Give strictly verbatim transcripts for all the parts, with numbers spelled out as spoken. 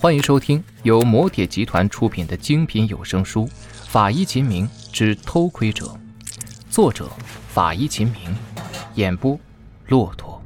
欢迎收听由摩铁集团出品的精品有声书《法医秦明之偷窥者》，作者法医秦明，演播骆驼。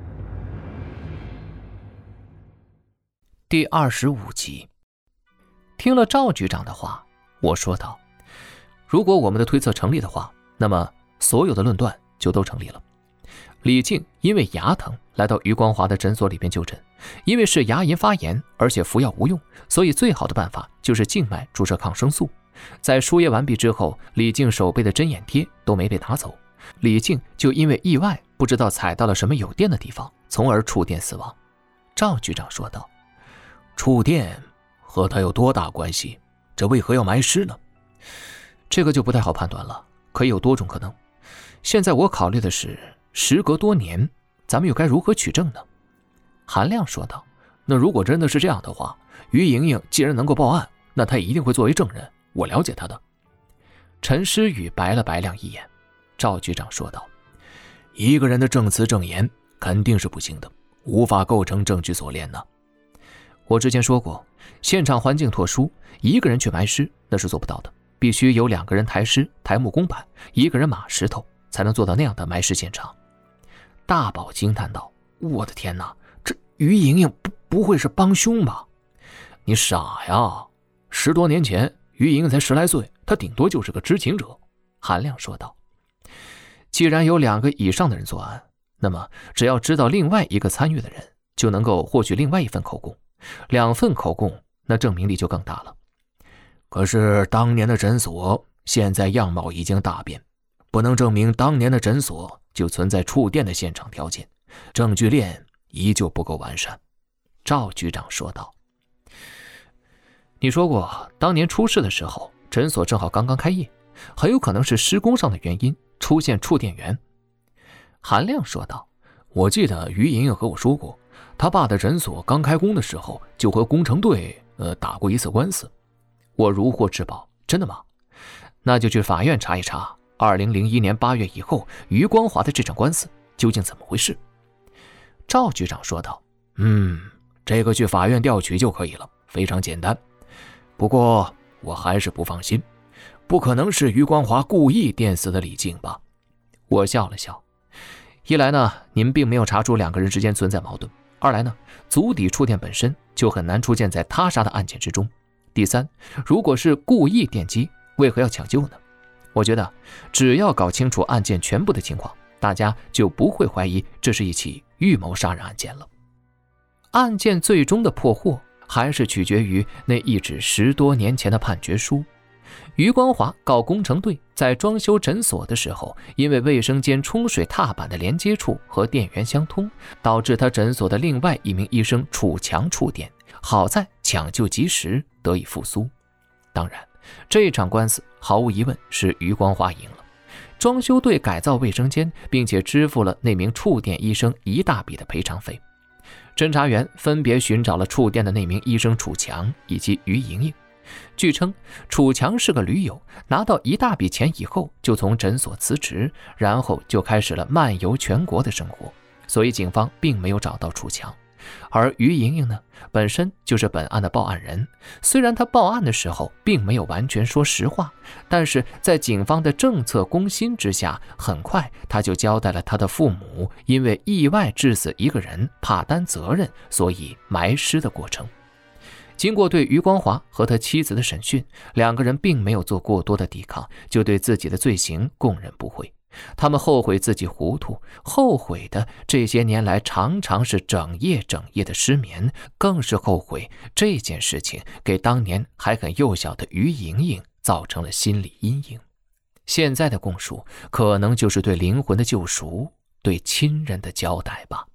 第二十五集。听了赵局长的话，我说道：如果我们的推测成立的话，那么所有的论断就都成立了。李静因为牙疼来到余光华的诊所里边就诊，因为是牙龈发炎，而且服药无用，所以最好的办法就是静脉注射抗生素。在输液完毕之后，李静手背的针眼贴都没被拿走，李静就因为意外不知道踩到了什么有电的地方，从而触电死亡。赵局长说道：触电和他有多大关系？这为何要埋尸呢？这个就不太好判断了，可以有多种可能。现在我考虑的是，时隔多年，咱们又该如何取证呢？韩亮说道：那如果真的是这样的话，于莹莹既然能够报案，那她一定会作为证人，我了解她的。陈诗雨白了白亮一眼。赵局长说道：一个人的证词证言肯定是不行的，无法构成证据锁链呢。我之前说过，现场环境特殊，一个人去埋尸那是做不到的，必须有两个人抬尸抬木工板，一个人码石头，才能做到那样的埋尸现场。大宝惊叹道：我的天哪，这于莹莹不不会是帮凶吧？你傻呀，十多年前于莹莹才十来岁，她顶多就是个知情者。韩亮说道：既然有两个以上的人作案，那么只要知道另外一个参与的人，就能够获取另外一份口供，两份口供，那证明力就更大了。可是当年的诊所现在样貌已经大变，不能证明当年的诊所就存在触电的现场条件，证据链依旧不够完善。赵局长说道：你说过当年出事的时候诊所正好刚刚开业，很有可能是施工上的原因出现触电源。韩亮说道：我记得于莹莹和我说过，他爸的诊所刚开工的时候就和工程队呃打过一次官司。我如获至宝，真的吗？那就去法院查一查二零零一年八月以后余光华的这场官司究竟怎么回事。赵局长说道：嗯，这个去法院调取就可以了，非常简单。不过我还是不放心，不可能是余光华故意电死的李静吧？我笑了笑。一来呢，你们并没有查出两个人之间存在矛盾；二来呢，足底触电本身就很难出现在他杀的案件之中。第三，如果是故意电击，为何要抢救呢？我觉得只要搞清楚案件全部的情况，大家就不会怀疑这是一起预谋杀人案件了。案件最终的破获还是取决于那一纸十多年前的判决书。余光华告工程队在装修诊所的时候，因为卫生间冲水踏板的连接处和电源相通，导致他诊所的另外一名医生楚强触电，好在抢救及时得以复苏。当然，这场官司毫无疑问是余光华赢了。装修队改造卫生间，并且支付了那名触电医生一大笔的赔偿费。侦查员分别寻找了触电的那名医生楚强以及于莹莹。据称，楚强是个驴友，拿到一大笔钱以后就从诊所辞职，然后就开始了漫游全国的生活，所以警方并没有找到楚强。而于莹莹呢，本身就是本案的报案人，虽然她报案的时候并没有完全说实话，但是在警方的政策攻心之下，很快她就交代了她的父母因为意外致死一个人，怕担责任，所以埋尸的过程。经过对余光华和他妻子的审讯，两个人并没有做过多的抵抗，就对自己的罪行供认不讳。他们后悔自己糊涂，后悔的这些年来常常是整夜整夜的失眠，更是后悔这件事情给当年还很幼小的于莹莹造成了心理阴影。现在的供述可能就是对灵魂的救赎，对亲人的交代吧。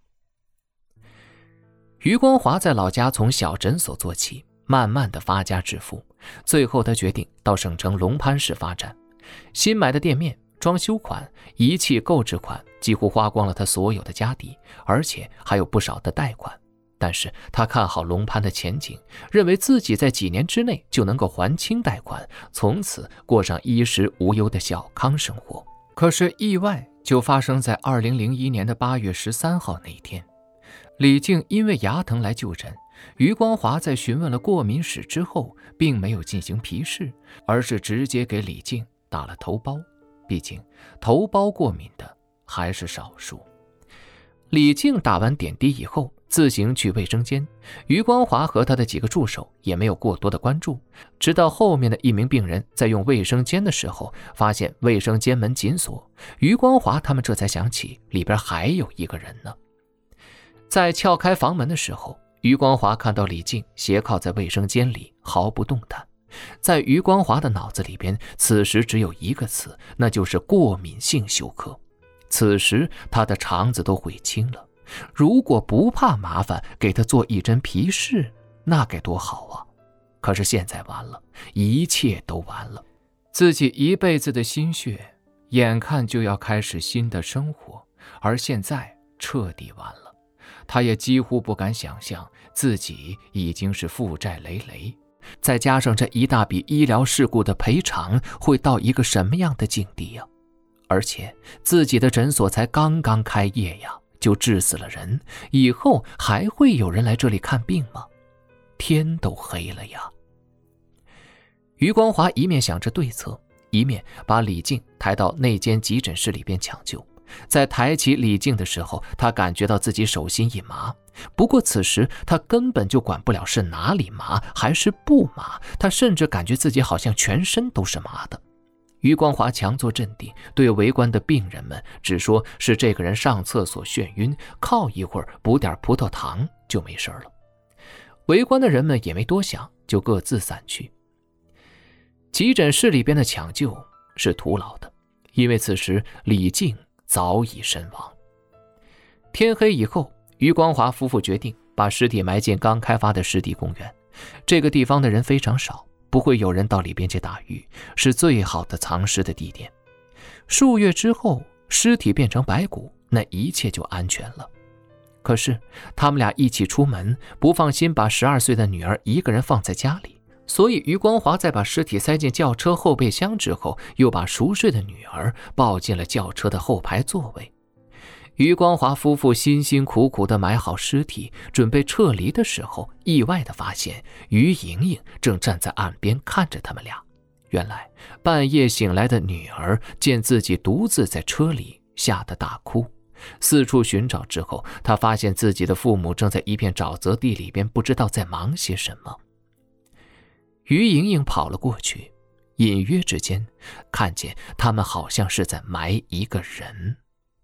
余光华在老家从小诊所做起，慢慢的发家致富，最后他决定到省城龙潘市发展。新买的店面、装修款、仪器购置款几乎花光了他所有的家底，而且还有不少的贷款。但是他看好龙潘的前景，认为自己在几年之内就能够还清贷款，从此过上衣食无忧的小康生活。可是意外就发生在二零零一年的八月十三号那一天。李静因为牙疼来就诊， 余光华在询问了过敏史之后，并没有进行皮试，而是直接给李静打了头孢。毕竟头孢过敏的还是少数。李静打完点滴以后，自行去卫生间，余光华和他的几个助手也没有过多的关注，直到后面的一名病人在用卫生间的时候，发现卫生间门紧锁，余光华他们这才想起里边还有一个人呢。在撬开房门的时候，余光华看到李静斜靠在卫生间里毫不动弹。在余光华的脑子里边，此时只有一个词，那就是过敏性休克。此时他的肠子都悔青了，如果不怕麻烦给他做一针皮试，那该多好啊！可是现在完了，一切都完了，自己一辈子的心血眼看就要开始新的生活，而现在彻底完了。他也几乎不敢想象自己已经是负债累累，再加上这一大笔医疗事故的赔偿，会到一个什么样的境地呀？而且自己的诊所才刚刚开业呀，就治死了人，以后还会有人来这里看病吗？天都黑了呀！余光华一面想着对策，一面把李静抬到那间急诊室里边抢救。在抬起李静的时候，他感觉到自己手心一麻，不过此时他根本就管不了是哪里麻还是不麻，他甚至感觉自己好像全身都是麻的。余光华强作镇定，对围观的病人们只说是这个人上厕所眩晕，靠一会儿补点葡萄糖就没事了。围观的人们也没多想，就各自散去。急诊室里边的抢救是徒劳的，因为此时李静早已身亡。天黑以后，余光华夫妇决定把尸体埋进刚开发的湿地公园。这个地方的人非常少，不会有人到里边去打鱼，是最好的藏尸的地点。数月之后，尸体变成白骨，那一切就安全了。可是他们俩一起出门，不放心把十二岁的女儿一个人放在家里，所以余光华在把尸体塞进轿车后备箱之后，又把熟睡的女儿抱进了轿车的后排座位。余光华夫妇辛辛苦苦地埋好尸体，准备撤离的时候，意外地发现于莹莹正站在岸边看着他们俩。原来半夜醒来的女儿见自己独自在车里，吓得大哭。四处寻找之后，她发现自己的父母正在一片沼泽地里边，不知道在忙些什么。于莹莹跑了过去，隐约之间看见他们好像是在埋一个人。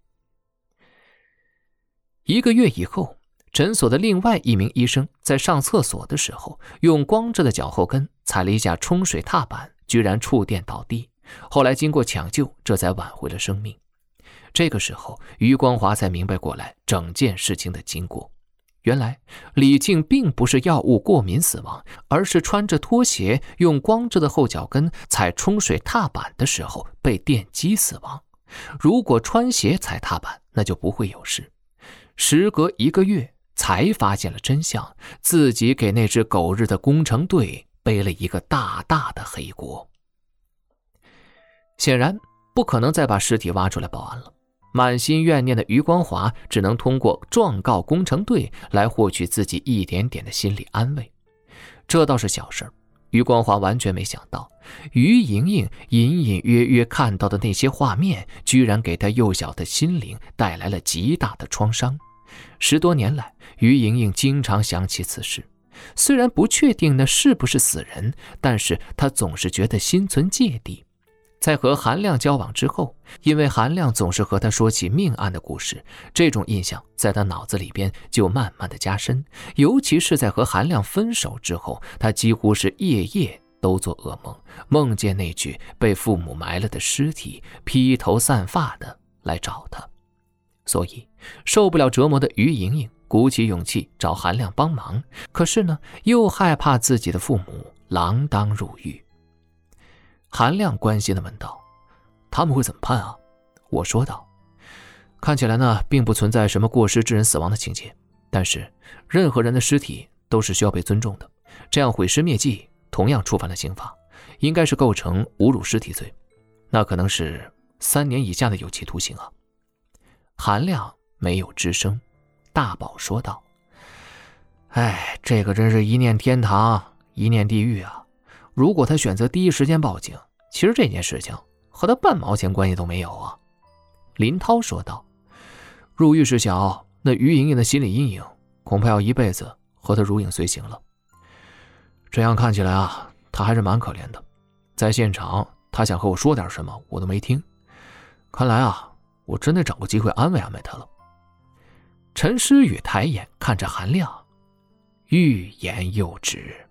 一个月以后，诊所的另外一名医生在上厕所的时候，用光着的脚后跟踩了一下冲水踏板，居然触电倒地。后来经过抢救，这才挽回了生命。这个时候，余光华才明白过来整件事情的经过。原来李静并不是药物过敏死亡，而是穿着拖鞋用光着的后脚跟踩冲水踏板的时候被电击死亡。如果穿鞋踩踏板，那就不会有事。时隔一个月才发现了真相，自己给那支狗日的工程队背了一个大大的黑锅。显然不可能再把尸体挖出来报案了，满心怨念的余光华只能通过状告工程队来获取自己一点点的心理安慰。这倒是小事，余光华完全没想到，于莹莹隐隐约约看到的那些画面，居然给她幼小的心灵带来了极大的创伤。十多年来，于莹莹经常想起此事，虽然不确定那是不是死人，但是她总是觉得心存芥蒂。在和韩亮交往之后，因为韩亮总是和他说起命案的故事，这种印象在他脑子里边就慢慢的加深。尤其是在和韩亮分手之后，他几乎是夜夜都做噩梦，梦见那具被父母埋了的尸体披头散发的来找他。所以受不了折磨的于莹莹鼓起勇气找韩亮帮忙，可是呢，又害怕自己的父母锒铛入狱。韩亮关心地问道：“他们会怎么判啊？”我说道：“看起来呢，并不存在什么过失致人死亡的情节，但是任何人的尸体都是需要被尊重的，这样毁尸灭迹同样触犯了刑法，应该是构成侮辱尸体罪，那可能是三年以下的有期徒刑啊。”韩亮没有吱声，大宝说道：“ 哎，这个真是一念天堂，一念地狱啊！如果他选择第一时间报警，其实这件事情和他半毛钱关系都没有啊。林涛说道。入狱事小，那于莹莹的心理阴影恐怕要一辈子和他如影随形了。这样看起来啊，他还是蛮可怜的。在现场，他想和我说点什么，我都没听。看来啊，我真得找个机会安慰安慰他了。陈诗雨抬眼看着韩亮，欲言又止。